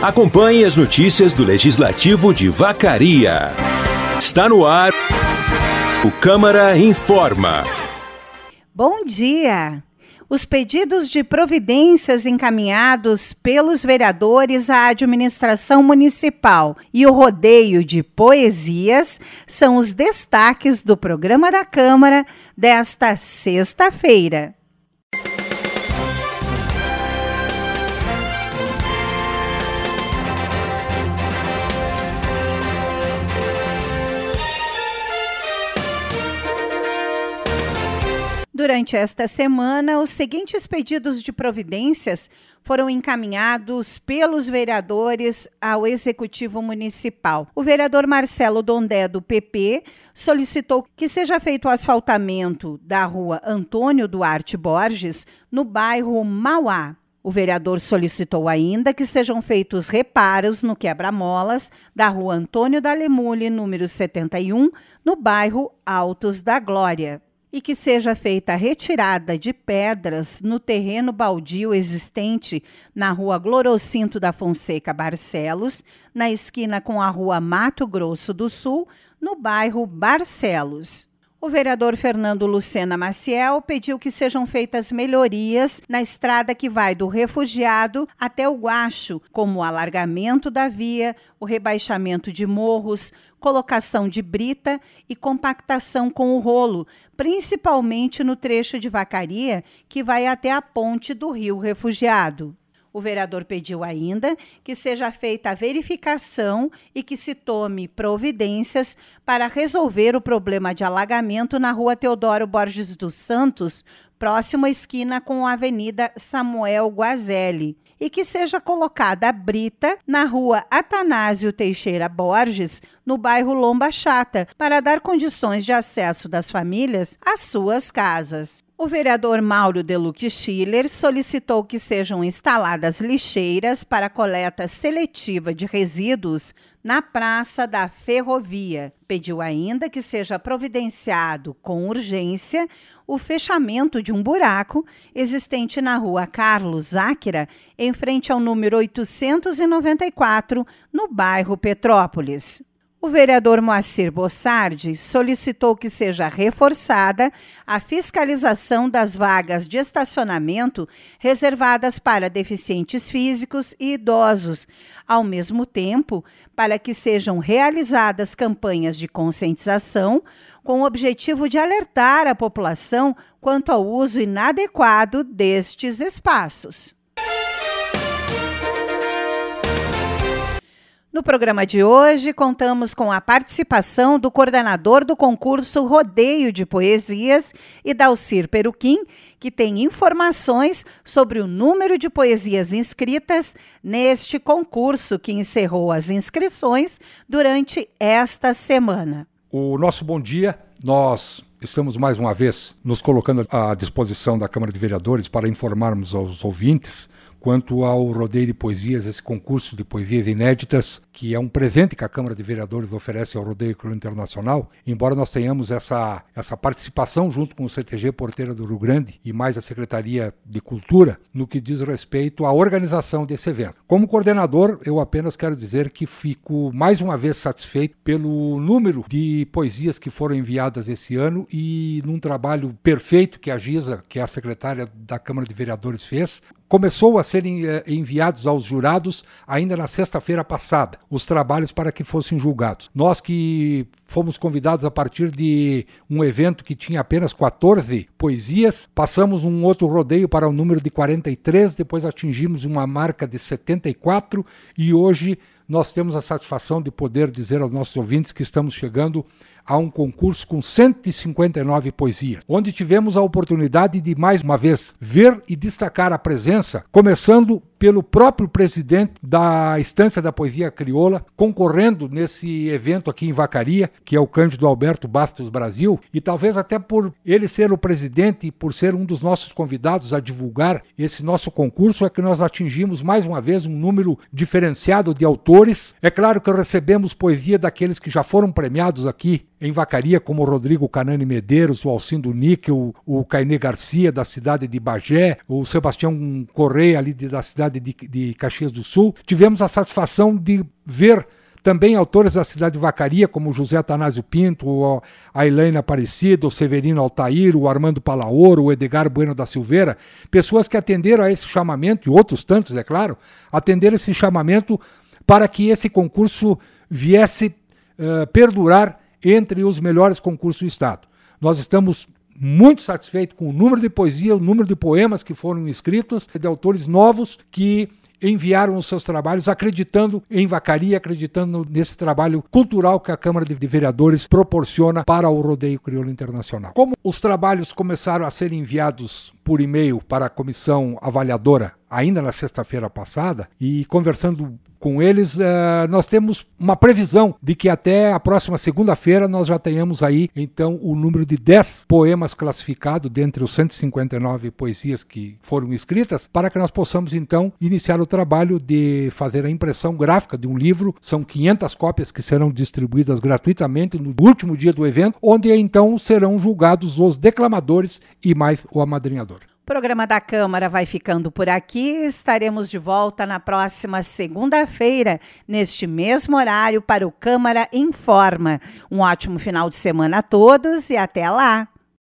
Acompanhe as notícias do Legislativo de Vacaria. Está no ar o Câmara Informa. Bom dia! Os pedidos de providências encaminhados pelos vereadores à administração municipal e o rodeio de poesias são os destaques do programa da Câmara desta sexta-feira. Durante esta semana, os seguintes pedidos de providências foram encaminhados pelos vereadores ao Executivo Municipal. O vereador Marcelo Dondé, do PP, solicitou que seja feito o asfaltamento da rua Antônio Duarte Borges, no bairro Mauá. O vereador solicitou ainda que sejam feitos reparos no quebra-molas da rua Antônio da Lemule, número 71, no bairro Altos da Glória, e que seja feita a retirada de pedras no terreno baldio existente na rua Glorocinto da Fonseca Barcelos, na esquina com a rua Mato Grosso do Sul, no bairro Barcelos. O vereador Fernando Lucena Maciel pediu que sejam feitas melhorias na estrada que vai do Refugiado até o Guacho, como o alargamento da via, o rebaixamento de morros, colocação de brita e compactação com o rolo, principalmente no trecho de Vacaria que vai até a ponte do Rio Refugiado. O vereador pediu ainda que seja feita a verificação e que se tome providências para resolver o problema de alagamento na rua Teodoro Borges dos Santos, próximo à esquina com a Avenida Samuel Guazelli, e que seja colocada a brita na rua Atanásio Teixeira Borges, no bairro Lomba Chata, para dar condições de acesso das famílias às suas casas. O vereador Mauro Deluque Schiller solicitou que sejam instaladas lixeiras para coleta seletiva de resíduos na Praça da Ferrovia. Pediu ainda que seja providenciado com urgência o fechamento de um buraco existente na rua Carlos Záquira, em frente ao número 894, no bairro Petrópolis. O vereador Moacir Bossardi solicitou que seja reforçada a fiscalização das vagas de estacionamento reservadas para deficientes físicos e idosos, ao mesmo tempo, para que sejam realizadas campanhas de conscientização com o objetivo de alertar a população quanto ao uso inadequado destes espaços. No programa de hoje, contamos com a participação do coordenador do concurso Rodeio de Poesias, Idalcir Peruquim, que tem informações sobre o número de poesias inscritas neste concurso, que encerrou as inscrições durante esta semana. O nosso bom dia, nós estamos mais uma vez nos colocando à disposição da Câmara de Vereadores para informarmos aos ouvintes quanto ao Rodeio de Poesias, esse concurso de poesias inéditas, que é um presente que a Câmara de Vereadores oferece ao Rodeio Crioulo Internacional, embora nós tenhamos essa participação junto com o CTG Porteira do Rio Grande e mais a Secretaria de Cultura, no que diz respeito à organização desse evento. Como coordenador, eu apenas quero dizer que fico mais uma vez satisfeito pelo número de poesias que foram enviadas esse ano e num trabalho perfeito que a Giza, que é a secretária da Câmara de Vereadores, fez. Começou a serem enviados aos jurados ainda na sexta-feira passada, os trabalhos para que fossem julgados. Nós que fomos convidados a partir de um evento que tinha apenas 14 poesias, passamos um outro rodeio para o número de 43, depois atingimos uma marca de 74 e hoje nós temos a satisfação de poder dizer aos nossos ouvintes que estamos chegando a um concurso com 159 poesias, onde tivemos a oportunidade de, mais uma vez, ver e destacar a presença, começando pelo próprio presidente da Estância da Poesia Crioula, concorrendo nesse evento aqui em Vacaria, que é o Cândido Alberto Bastos Brasil, e talvez até por ele ser o presidente e por ser um dos nossos convidados a divulgar esse nosso concurso, é que nós atingimos mais uma vez um número diferenciado de autores autores. É claro que recebemos poesia daqueles que já foram premiados aqui em Vacaria, como o Rodrigo Canani Medeiros, o Alcindo Níquel, o Cainê Garcia, da cidade de Bagé, o Sebastião Correia, ali da cidade de Caxias do Sul. Tivemos a satisfação de ver também autores da cidade de Vacaria, como o José Atanásio Pinto, a Elaine Aparecida, o Severino Altair, o Armando Palaoro, o Edgar Bueno da Silveira, pessoas que atenderam a esse chamamento, e outros tantos, é claro, atenderam esse chamamento para que esse concurso viesse perdurar entre os melhores concursos do Estado. Nós estamos muito satisfeitos com o número de poesia, o número de poemas que foram escritos, de autores novos que enviaram os seus trabalhos acreditando em Vacaria, acreditando nesse trabalho cultural que a Câmara de Vereadores proporciona para o Rodeio Crioulo Internacional. Como os trabalhos começaram a ser enviados por e-mail para a comissão avaliadora ainda na sexta-feira passada, e conversando com eles, nós temos uma previsão de que até a próxima segunda-feira nós já tenhamos aí, então, o número de 10 poemas classificados dentre os 159 poesias que foram escritas, para que nós possamos, então, iniciar o trabalho de fazer a impressão gráfica de um livro. São 500 cópias que serão distribuídas gratuitamente no último dia do evento, onde, então, serão julgados os declamadores e mais o amadrinhador. O programa da Câmara vai ficando por aqui. Estaremos de volta na próxima segunda-feira, neste mesmo horário, para o Câmara Informa. Um ótimo final de semana a todos e até lá!